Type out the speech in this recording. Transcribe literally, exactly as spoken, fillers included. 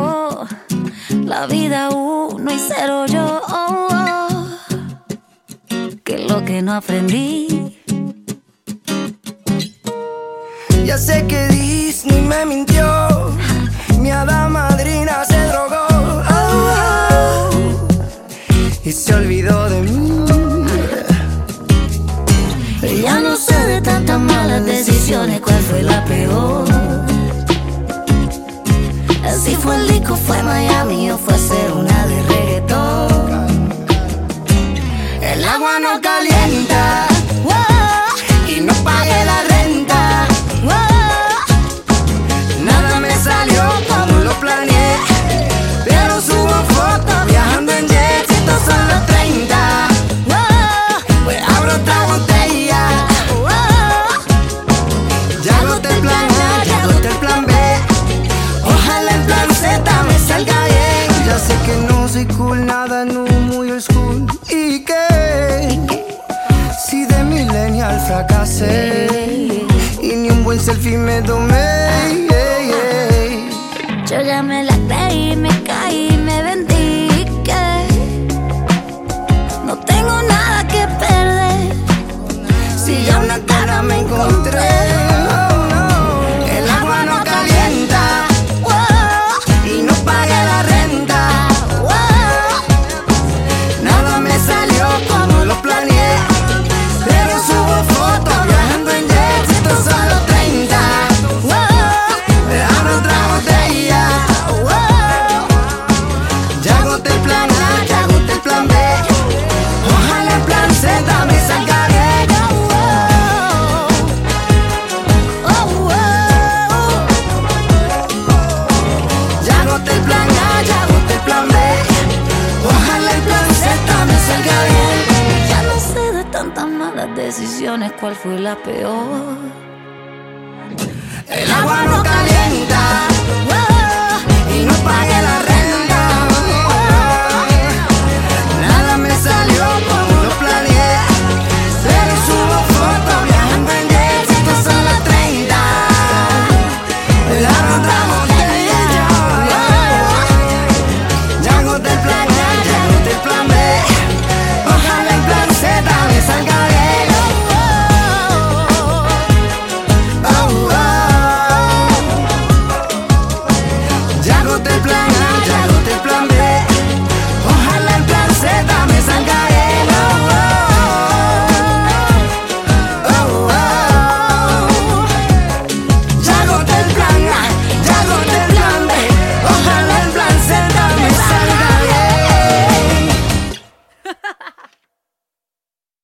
pegó. La vida uno y cero yo. Oh, oh. Que lo que no aprendí. Ya sé que Disney me mintió. Mi hada madrina se drogó. Oh, oh. Y se olvidó de mí. Ya no sé de tantas malas decisiones cuál fue la peor. Si fue el disco, fue Miami o fue hacer una de reggaetón. El agua no calienta, wow, y no pagué la renta, wow. Nada me salió como lo planeé, pero subo fotos viajando en jet. Estos son los treinta, wow. Pues abro otra botella, wow. Ya agoté el plan A, ya agoté el plan B. Ojalá el plan Z me salga bien. Ya sé que no soy cool, nada, no muy old school. ¿Y qué? Si de millennial fracasé y ni un buen selfie me tomé. Yo ya me la creí, me caí, me vendí. Que no tengo nada que perder. Si ya una cara me encontré. El agua no calienta, wow, y no pagué la renta, wow. Nada me salió como lo planeé, pero subo fotos viajando en jet. Estos son los treinta, wow. Abro otra botella, wow. Ya agoté el plan A, ya agoté el plan B. Ojalá el plan Z me salga bien. Ya agoté el plan A, ya agoté el plan B. Ojalá el plan Z me salga bien. Ya no sé de tantas malas decisiones cuál fue la peor. El agua no calienta.